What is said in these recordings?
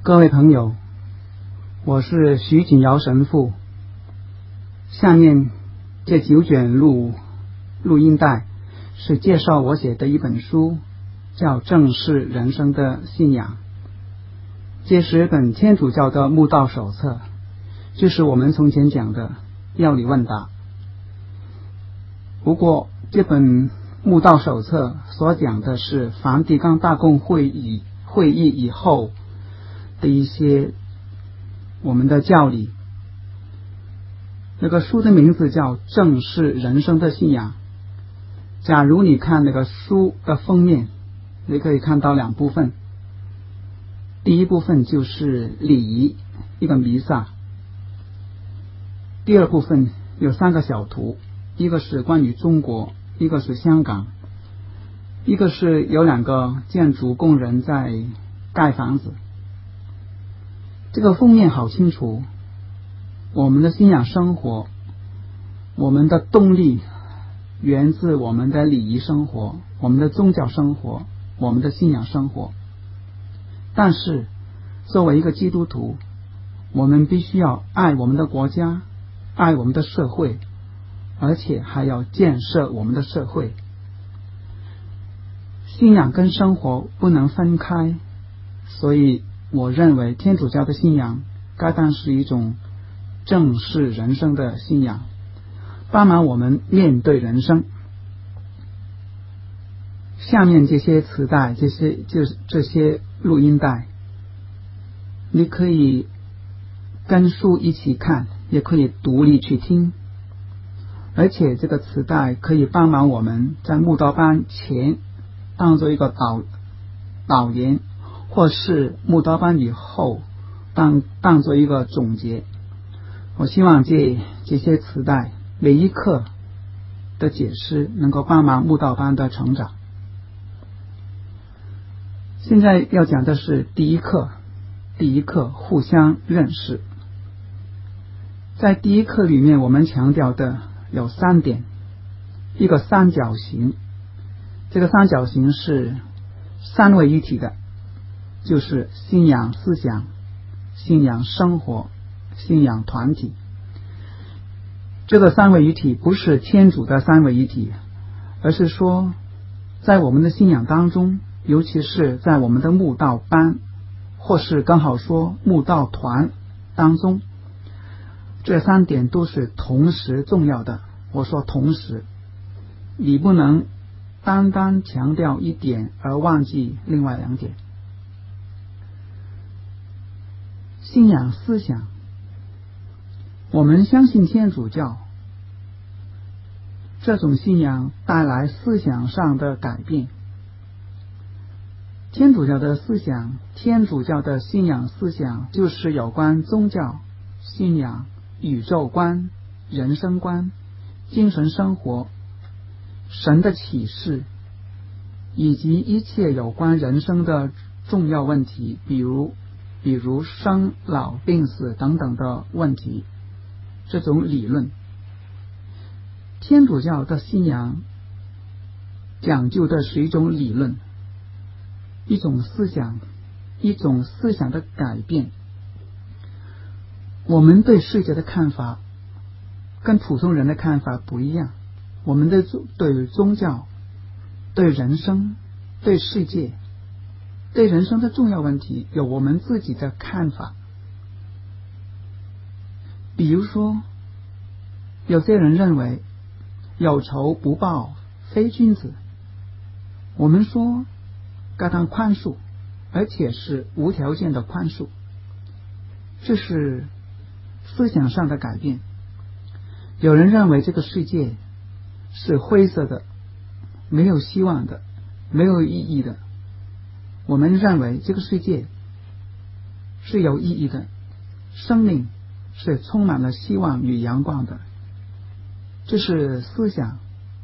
各位朋友，我是徐锦尧神父。下面这9卷录音带是介绍我写的一本书，叫《正视人生的信仰》。这是本天主教的慕道手册，就是我们从前讲的要理问答。不过这本慕道手册所讲的是梵蒂冈大公会议以后的一些我们的教理。那个书的名字叫《正视人生的信仰》。假如你看那个书的封面，你可以看到2部分。第一部分就是礼仪，一个弥撒。第二部分有3个小图，一个是关于中国，一个是香港，一个是有2个建筑工人在盖房子。这个封面好清楚，我们的信仰生活，我们的动力源自我们的礼仪生活，我们的宗教生活，我们的信仰生活。但是作为一个基督徒，我们必须要爱我们的国家，爱我们的社会，而且还要建设我们的社会。信仰跟生活不能分开，所以我认为天主教的信仰该当是一种正视人生的信仰，帮忙我们面对人生。下面这些磁带，这些录音带，你可以跟书一起看，也可以独立去听。而且这个磁带可以帮忙我们在慕道班前当做一个导言，或是慕道班以后当做一个总结。我希望这些磁带每一课的解释能够帮忙慕道班的成长。现在要讲的是第一课互相认识。在第一课里面，我们强调的有3点。一个三角形，这个三角形是3位一体的，就是信仰思想、信仰生活、信仰团体。这个3位一体不是天主的3位一体，而是说在我们的信仰当中，尤其是在我们的慕道班，或是更好说慕道团当中，这3点都是同时重要的。我说同时，你不能单单强调1点而忘记另外2点。信仰思想，我们相信天主教，这种信仰带来思想上的改变。天主教的思想，天主教的信仰思想，就是有关宗教、信仰、宇宙观、人生观、精神生活、神的启示，以及一切有关人生的重要问题，比如生老病死等等的问题。这种理论，天主教的信仰讲究的是一种理论，一种思想的改变。我们对世界的看法跟普通人的看法不一样，我们对宗教、对人生、对世界、对人生的重要问题有我们自己的看法。比如说，有些人认为有仇不报非君子，我们说该当宽恕，而且是无条件的宽恕。这是思想上的改变。有人认为这个世界是灰色的，没有希望的，没有意义的。我们认为这个世界是有意义的，生命是充满了希望与阳光的。这是思想。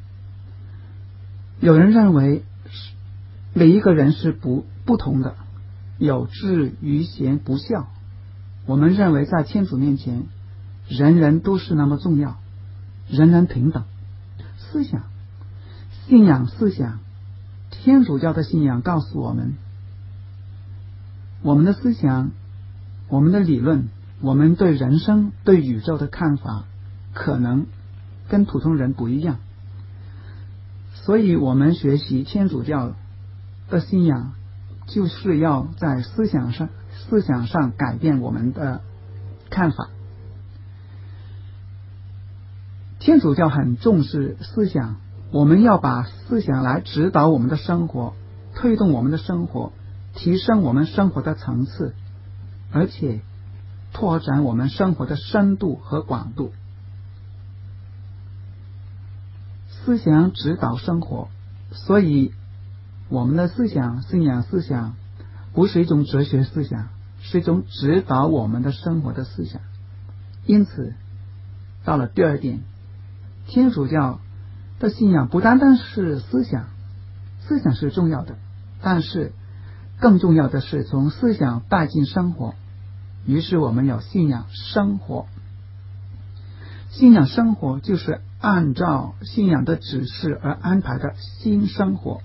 有人认为每一个人是不同的，有智愚贤不孝。我们认为在天主面前，人人都是那么重要，人人平等。思想，信仰思想，天主教的信仰告诉我们，我们的思想我们的理论，我们对人生对宇宙的看法可能跟普通人不一样，所以我们学习天主教的信仰，就是要在思想上改变我们的看法。天主教很重视思想，我们要把思想来指导我们的生活，推动我们的生活，提升我们生活的层次，而且拓展我们生活的深度和广度。思想指导生活，所以我们的思想，信仰思想不是一种哲学思想，是一种指导我们的生活的思想。因此到了第二点，天主教的信仰不单单是思想，思想是重要的，但是更重要的是从思想带进生活。于是我们有信仰生活，信仰生活就是按照信仰的指示而安排的新生活。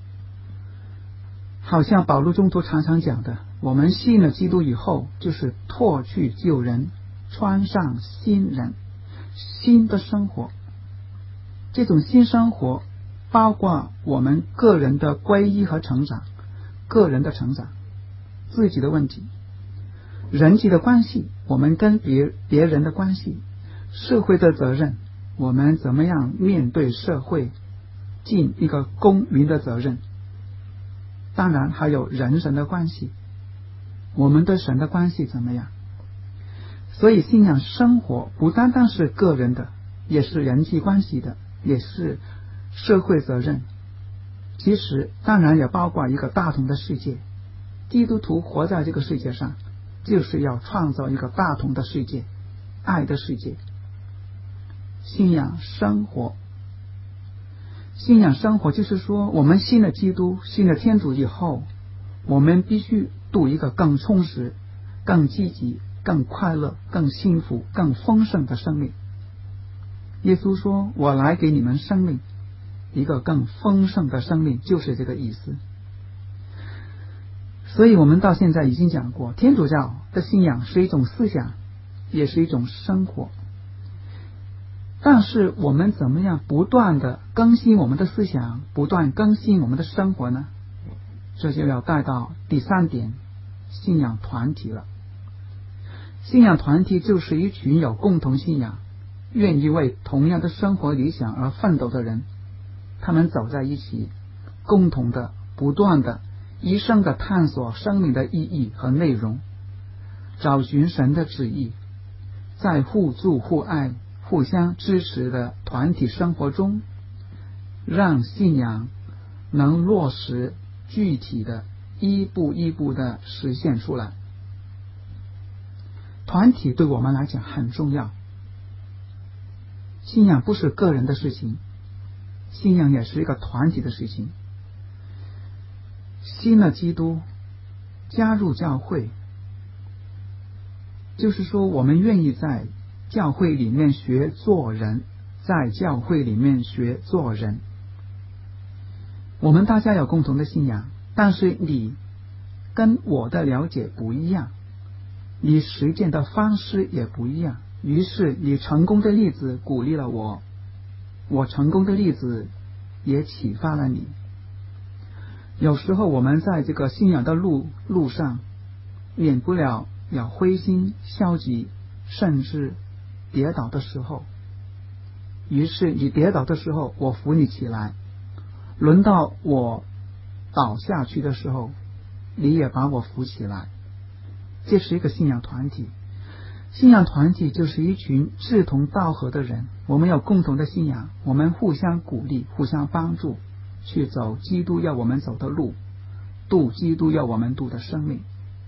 好像保禄中途常常讲的，我们信了基督以后，就是脱去旧人，穿上新人，新的生活。这种新生活包括我们个人的皈依和成长，个人的成长，自己的问题，人际的关系，我们跟别人的关系，社会的责任，我们怎么样面对社会，尽一个公民的责任。当然还有人神的关系，我们对神的关系怎么样。所以信仰生活不单单是个人的，也是人际关系的，也是社会责任。其实当然也包括一个大同的世界，基督徒活在这个世界上，就是要创造一个大同的世界，爱的世界。信仰生活，信仰生活就是说，我们信了基督，信了天主以后，我们必须度一个更充实、更积极、更快乐、更幸福、更丰盛的生命。耶稣说，我来给你们生命，一个更丰盛的生命，就是这个意思。所以我们到现在已经讲过，天主教的信仰是一种思想，也是一种生活。但是我们怎么样不断的更新我们的思想，不断更新我们的生活呢？这就要带到第三点，信仰团体了。信仰团体就是一群有共同信仰，愿意为同样的生活理想而奋斗的人，他们走在一起，共同的不断的一生的探索生命的意义和内容，找寻神的旨意，在互助互爱互相支持的团体生活中，让信仰能落实具体的一步一步的实现出来。团体对我们来讲很重要，信仰不是个人的事情，信仰也是一个团体的事情。信了基督，加入教会，就是说我们愿意在教会里面学做人，在教会里面学做人。我们大家有共同的信仰，但是你跟我的了解不一样，你实践的方式也不一样，于是你成功的例子鼓励了我，我成功的例子也启发了你。有时候我们在这个信仰的路上，免不了要灰心消极，甚至跌倒的时候。于是你跌倒的时候，我扶你起来，轮到我倒下去的时候，你也把我扶起来。这是一个信仰团体。信仰团体就是一群志同道合的人，我们有共同的信仰，我们互相鼓励，互相帮助，去走基督要我们走的路，度基督要我们度的生命。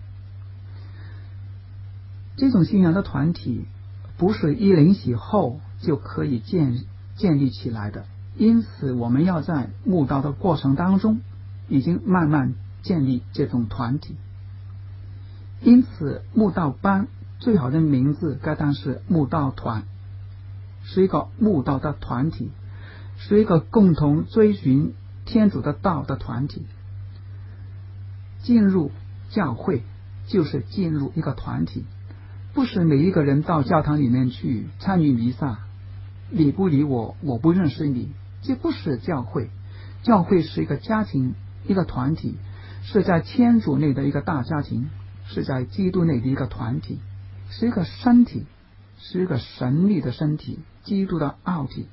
这种信仰的团体不是一灵洗后就可以建立起来的，因此我们要在慕道的过程当中已经慢慢建立这种团体。因此慕道班最好的名字该当是慕道团，是一个慕道的团体，是一个共同追寻天主的道的团体。进入教会就是进入一个团体，不是每一个人到教堂里面去参与弥撒，你不理我，我不认识你，这不是教会。教会是一个家庭，一个团体，是在天主内的一个大家庭，是在基督内的一个团体，是一个身体，是一个神力的身体，基督的奥体。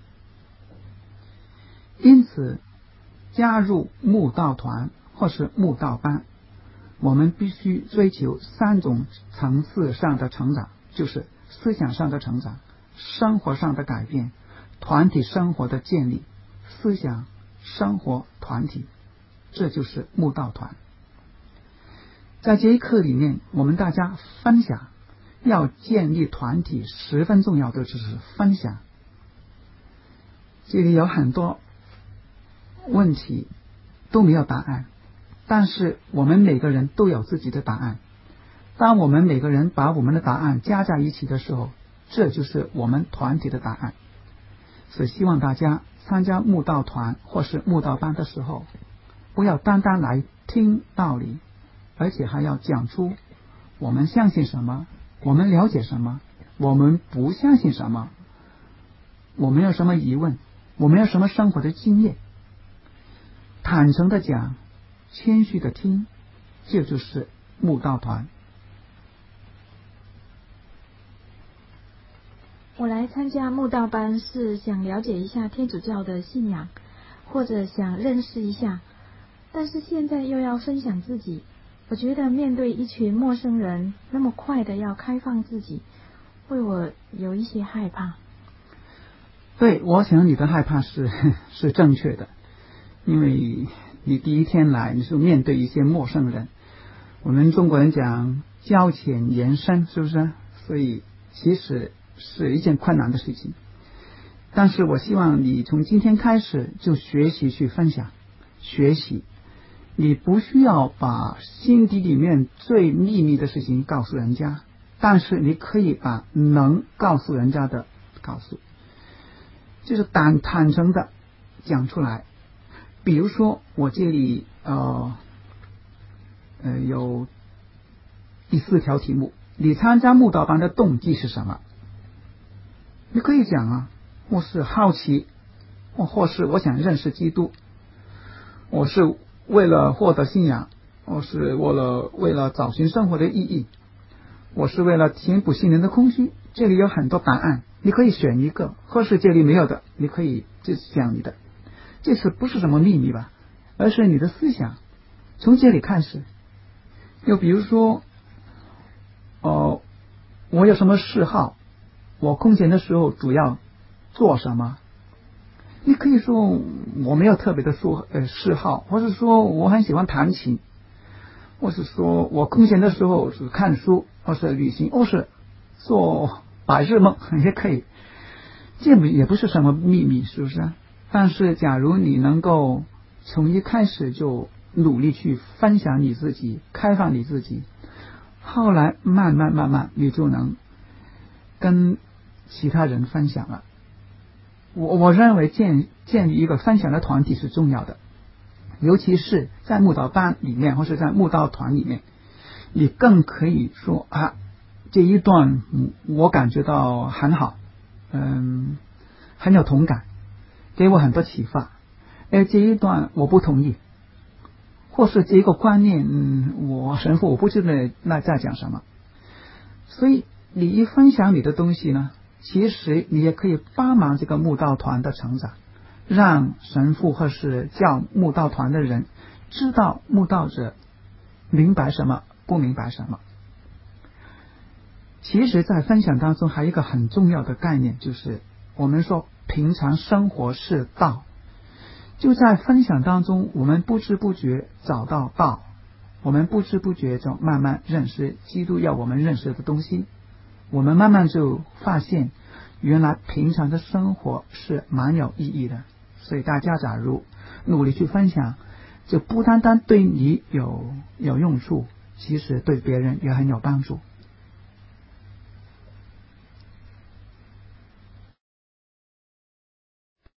因此加入慕道团或是慕道班，我们必须追求3种层次上的成长，就是思想上的成长，生活上的改变，团体生活的建立。思想、生活、团体，这就是慕道团。在这一课里面，我们大家分享，要建立团体十分重要的就是分享。这里有很多问题都没有答案，但是我们每个人都有自己的答案。当我们每个人把我们的答案加在一起的时候，这就是我们团体的答案。所以希望大家参加慕道团或是慕道班的时候，不要单单来听道理，而且还要讲出我们相信什么，我们了解什么，我们不相信什么，我们有什么疑问，我们有什么生活的经验，坦诚的讲，谦虚的听，这就是慕道团。 我来参加慕道班是想了解一下天主教的信仰，或者想认识一下，但是现在又要分享自己，我觉得面对一群陌生人那么快的要开放自己，为我有一些害怕。 对，我想你的害怕是正确的，因为你第一天来，你是面对一些陌生人，我们中国人讲交浅言深，是不是？所以其实是一件困难的事情，但是我希望你从今天开始就学习去分享，学习，你不需要把心底里面最秘密的事情告诉人家，但是你可以把能告诉人家的告诉，就是坦诚的讲出来。比如说我这里有第4条题目，你参加慕道班的动机是什么？你可以讲啊，我是好奇，或是我想认识基督，我是为了获得信仰，我是为了找寻生活的意义，我是为了填补心灵的空虚。这里有很多答案，你可以选一个，或是这里没有的，你可以就讲你的。这次不是什么秘密吧，而是你的思想，从这里开始。又比如说我有什么嗜好，我空闲的时候主要做什么？你可以说我没有特别的嗜好，或是说我很喜欢弹琴，或是说我空闲的时候是看书，或是旅行，或是做白日梦，也可以。这也不是什么秘密，是不是？但是假如你能够从一开始就努力去分享你自己，开放你自己，后来慢慢你就能跟其他人分享了。我认为建立一个分享的团体是重要的，尤其是在慕道班里面或是在慕道团里面，你更可以说啊，这一段我感觉到很好，很有同感，给我很多启发。这一段我不同意，或是这一个观念，我神父我不知道那在讲什么。所以你一分享你的东西呢，其实你也可以帮忙这个慕道团的成长，让神父或是教慕道团的人知道慕道者明白什么，不明白什么。其实在分享当中还有一个很重要的概念，就是我们说平常生活是道，就在分享当中我们不知不觉找到道，我们不知不觉就慢慢认识基督要我们认识的东西，我们慢慢就发现原来平常的生活是蛮有意义的。所以大家假如努力去分享，就不单单对你有用处，其实对别人也很有帮助。